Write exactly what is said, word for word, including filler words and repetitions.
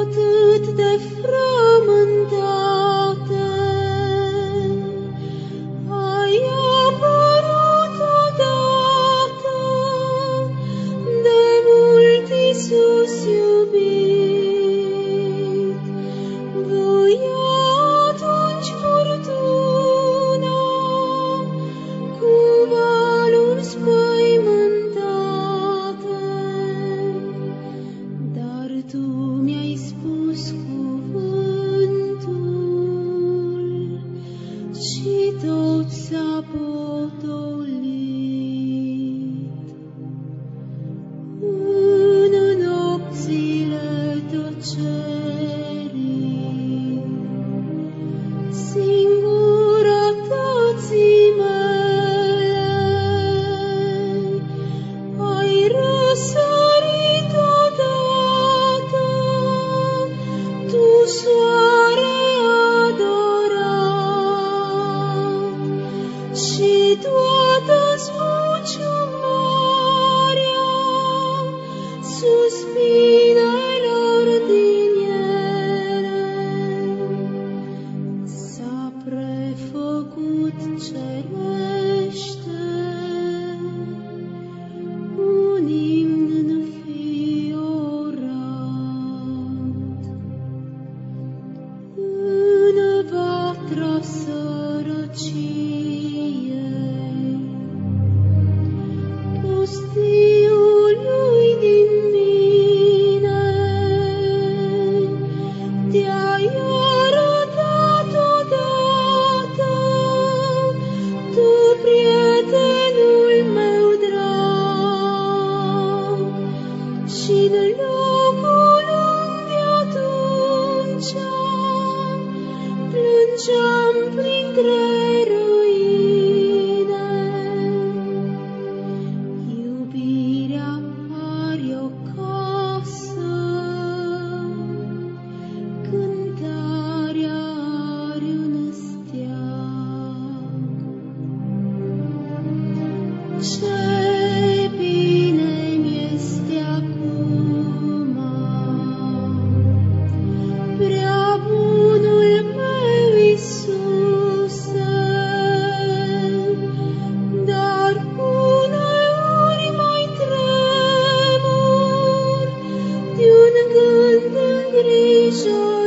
atât de frământate, ai apărut odată, de mult Iisus iubit. Voia atunci furtuna cu valuri spăimântate, dar Tu mi-ai spus cuvântul și tot s-a potolit. În nopțile tăcerii, singurătății mele, ai răsărit odată, Tu soare adorat, și toată zbuciumarea suspinelor din ele s-a prefăcut cerește, un imn înfiorat. În vatra sărăciei, pustiului din mine, Te-ai arătat odată, Tu, prietenul meu drag, și-n locul unde atunci plângeam printre ruine, iubirea are o casă, cântarea are un steag. Ce bine mi-este acum, prea bunul meu Iisuse, dar uneori mai tremur de un gând îngrijorat.